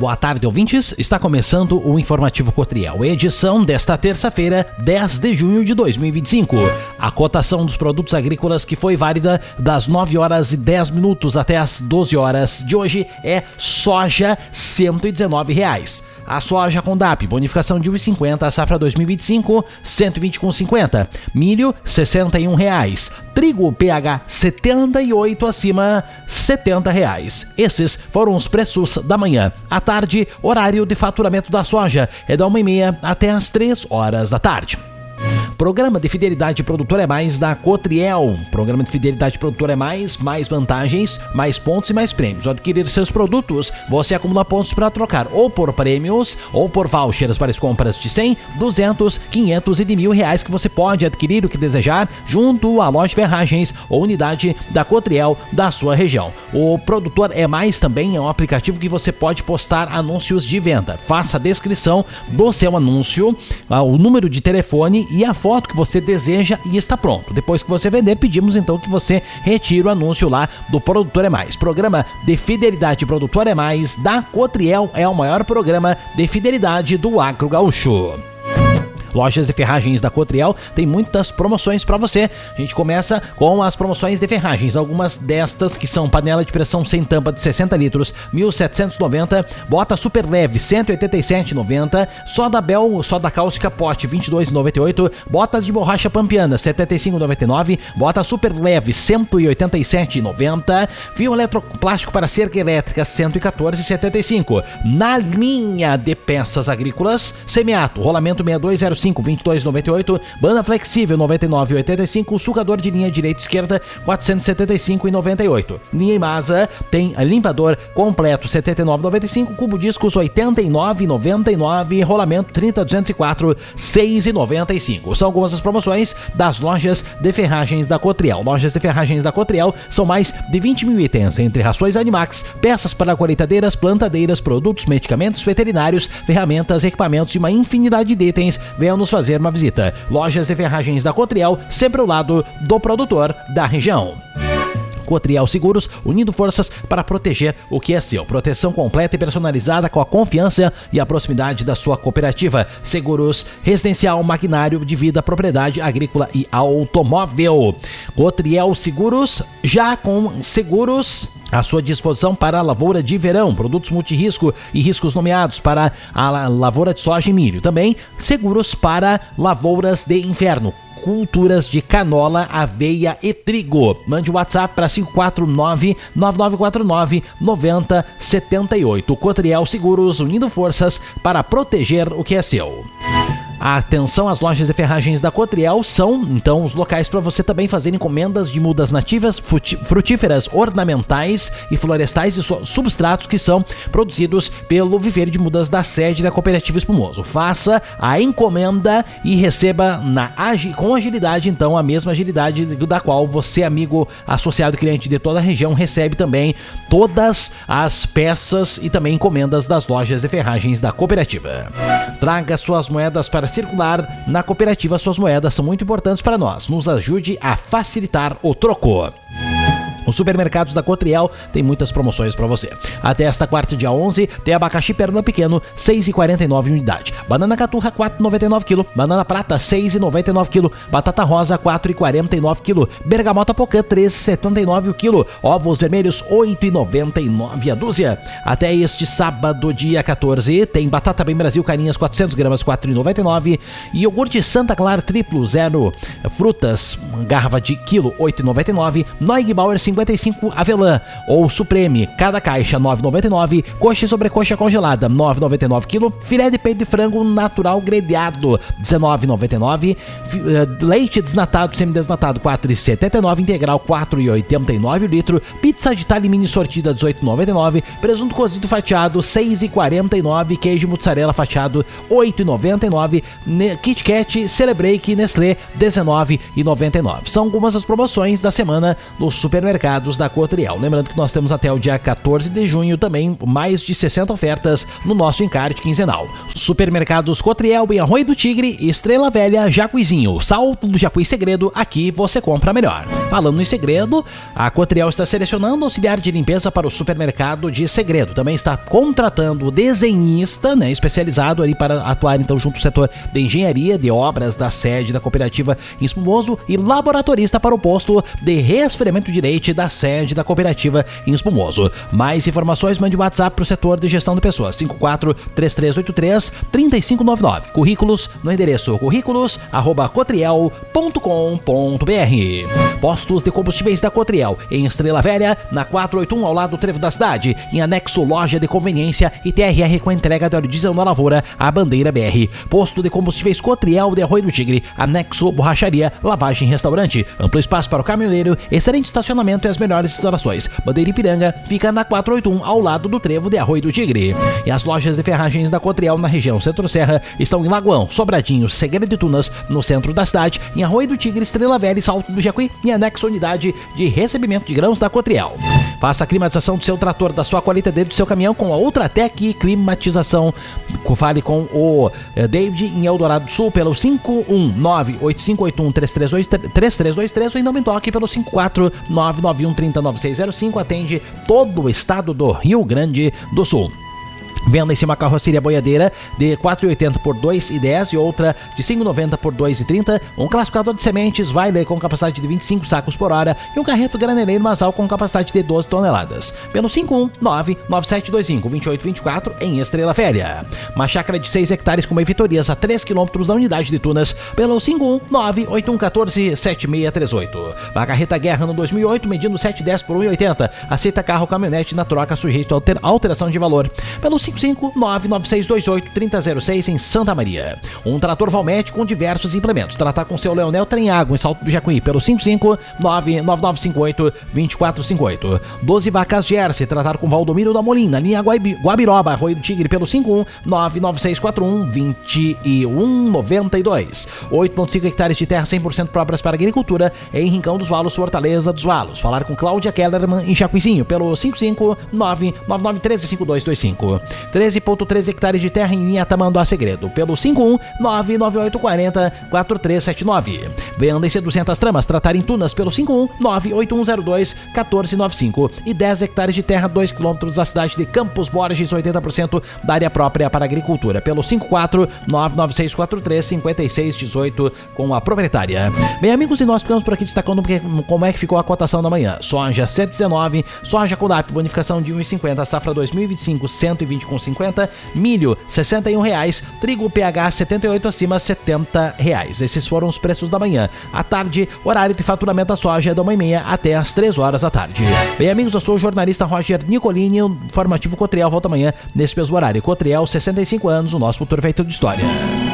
Boa tarde, ouvintes. Está começando o Informativo Cotriel, edição desta terça-feira, 10 de junho de 2025. A cotação dos produtos agrícolas que foi válida das 9 horas e 10 minutos até as 12 horas de hoje é soja R$ 119. A soja com DAP, bonificação de R$ 1,50, a safra 2025, R$ 120,50. Milho, R$ 61. Trigo PH 78 acima, R$ 70. Esses foram os preços da manhã. À tarde, horário de faturamento da soja é da 1h30 até as 3 horas da tarde. Programa de Fidelidade Produtor é Mais da Cotriel. Programa de Fidelidade Produtor é mais vantagens, mais pontos e mais prêmios. Ao adquirir seus produtos, você acumula pontos para trocar ou por prêmios ou por vouchers para as compras de 100, 200, 500 e de R$1.000 que você pode adquirir o que desejar junto à loja de ferragens ou unidade da Cotriel da sua região. O Produtor é Mais também é um aplicativo que você pode postar anúncios de venda. Faça a descrição do seu anúncio, o número de telefone e a foto que você deseja e está pronto. Depois que você vender, pedimos então que você retire o anúncio lá do Produtor é Mais. Programa de Fidelidade Produtor é Mais da Cotriel é o maior programa de fidelidade do agro gaúcho. Lojas de ferragens da Cotriel tem muitas promoções para você. A gente começa com as promoções de ferragens. Algumas destas que são panela de pressão sem tampa de 60 litros, R$ 1.790. Bota super leve, R$ 187,90. Soda Bel, soda cáustica pote, R$ 22,98. Bota de borracha pampiana, R$ 75,99. Bota super leve, R$ 187,90. Fio eletroplástico para cerca elétrica, R$ 114,75. Na linha de peças agrícolas, Semiato, rolamento 6205, 22,98, banda flexível 99,85, sucador de linha direita e esquerda 475,98. Linha Imasa tem limpador completo 79,95, cubo discos 89,99, rolamento 30,204, 6,95. São algumas das promoções das lojas de ferragens da Cotriel. Lojas de ferragens da Cotriel são mais de 20 mil itens, entre rações Animax, peças para colheitadeiras, plantadeiras, produtos, medicamentos veterinários, ferramentas, equipamentos e uma infinidade de itens. Venham nos fazer uma visita. Lojas de ferragens da Cotriel, sempre ao lado do produtor da região. Cotriel Seguros, unindo forças para proteger o que é seu. Proteção completa e personalizada com a confiança e a proximidade da sua cooperativa. Seguros residencial, maquinário de vida, propriedade agrícola e automóvel. Cotriel Seguros, já com seguros à sua disposição para a lavoura de verão, produtos multirrisco e riscos nomeados para a lavoura de soja e milho. Também seguros para lavouras de inverno, culturas de canola, aveia e trigo. Mande o WhatsApp para 549-9949-9078. Cotriel Seguros, unindo forças para proteger o que é seu. Atenção, as lojas de ferragens da Cotriel são, então, os locais para você também fazer encomendas de mudas nativas, frutíferas, ornamentais e florestais e substratos que são produzidos pelo viveiro de mudas da sede da Cooperativa Espumoso. Faça a encomenda e receba com agilidade, então, a mesma agilidade da qual você, amigo associado cliente de toda a região, recebe também todas as peças e também encomendas das lojas de ferragens da Cooperativa. Traga suas moedas para circular na cooperativa. Suas moedas são muito importantes para nós. Nos ajude a facilitar o troco. Os supermercados da Cotriel tem muitas promoções para você. Até esta quarta, dia 11, tem abacaxi perna pequeno, 6,49 unidade. Banana caturra, 4,99 kg. Banana prata, 6,99 kg. Batata rosa, 4,49 kg. Bergamota pocã, 3,79 o quilo. Ovos vermelhos, 8,99 a dúzia. Até este sábado, dia 14, tem batata bem Brasil carinhas, 400 gramas, 4,99. E iogurte Santa Clara triplo, 0 frutas, garrafa de quilo, 8,99. Neugbauer 55 avelã ou Supreme, cada caixa 9,99. Coxa e sobrecoxa congelada 9,99 kg. Filé de peito de frango natural grelhado 19,99. Leite desnatado, semidesnatado 4,79. Integral 4,89 o litro. Pizza de talhe mini sortida 18,99. Presunto cozido fatiado 6,49. Queijo mussarela fatiado 8,99. Kit Kat, Celebrake, Nestlé 19,99. São algumas das promoções da semana do supermercado supermercados da Cotriel. Lembrando que nós temos até o dia 14 de junho também mais de 60 ofertas no nosso encarte quinzenal. Supermercados Cotriel em Arroio do Tigre, Estrela Velha, Jacuizinho, Salto do Jacuí Segredo, aqui você compra melhor. Falando em segredo, a Cotriel está selecionando auxiliar de limpeza para o supermercado de Segredo. Também está contratando desenhista, né, especializado ali para atuar então junto ao setor de engenharia de obras da sede da cooperativa em Espumoso e laboratorista para o posto de resfriamento de leite da sede da cooperativa em Espumoso. Mais informações, mande WhatsApp para o setor de gestão de pessoas, 54-3383-3599. Currículos no endereço currículos@cotriel.com.br. Postos de combustíveis da Cotriel, em Estrela Velha, na 481 ao lado do trevo da cidade, em anexo loja de conveniência e TRR com entrega de óleo diesel na lavoura, a bandeira BR. Posto de combustíveis Cotriel de Arroio do Tigre, anexo borracharia, lavagem e restaurante. Amplo espaço para o caminhoneiro, excelente estacionamento e as melhores instalações. Bandeira Ipiranga fica na 481 ao lado do trevo de Arroio do Tigre. E as lojas de ferragens da Cotriel na região Centro-Serra estão em Lagoão, Sobradinho, Segredo de Tunas, no centro da cidade, em Arroio do Tigre, Estrela Velha e Salto do Jacuí, e anexo unidade de recebimento de grãos da Cotriel. Faça a climatização do seu trator, da sua colheitadeira, do seu caminhão com a Ultratec Climatização. Fale com o David em Eldorado do Sul pelo 519-8581-3323 ou ainda me toque pelo 54991309605. Atende todo o estado do Rio Grande do Sul. Venda-se uma carroceria boiadeira de 4,80 por 2,10 e outra de 5,90 por 2,30, um classificador de sementes Weiler com capacidade de 25 sacos por hora e um carreto graneleiro Masal com capacidade de 12 toneladas. Pelo 51997252824 em Estrela Velha. Uma chácara de 6 hectares com vitorias a 3 km da unidade de Tunas pelo 51981147638. Uma carreta Guerra no 2008 medindo 7,10 por 1,80. Aceita carro caminhonete na troca sujeito a alteração de valor. Pelo 55996283006 em Santa Maria. Um trator Valmet com diversos implementos. Tratar com seu Leonel Trem Água em Salto do Jacuí pelo 55999582458. 12 vacas Jersey. Tratar com Valdomiro da Molina, linha Guabiroba, Arroio do Tigre pelo 51996412192. 8,5 hectares de terra 100% próprias para agricultura em Rincão dos Valos, Fortaleza dos Valos. Falar com Cláudia Kellerman em Jacuizinho pelo 55999135225. 13,3 hectares de terra em Tamanduá Segredo, pelo 51998404379. Venda-se 200 tramas, tratar em Tunas, pelo 51981021495. E 10 hectares de terra, 2 km da cidade de Campos Borges, 80% da área própria para agricultura, pelo 54996435618 com a proprietária. Bem, amigos, e nós ficamos por aqui destacando como é que ficou a cotação da manhã. Soja 119, soja com DAP, bonificação de 1,50, safra 2025, 120,50, milho R$61, trigo PH 78 acima R$70. Esses foram os preços da manhã. À tarde, horário de faturamento da soja é da 1h30 até às 3 horas da tarde. Bem, amigos, eu sou o jornalista Roger Nicolini, o informativo Cotriel volta amanhã nesse mesmo horário. Cotriel, 65 anos, o nosso futuro feito de história.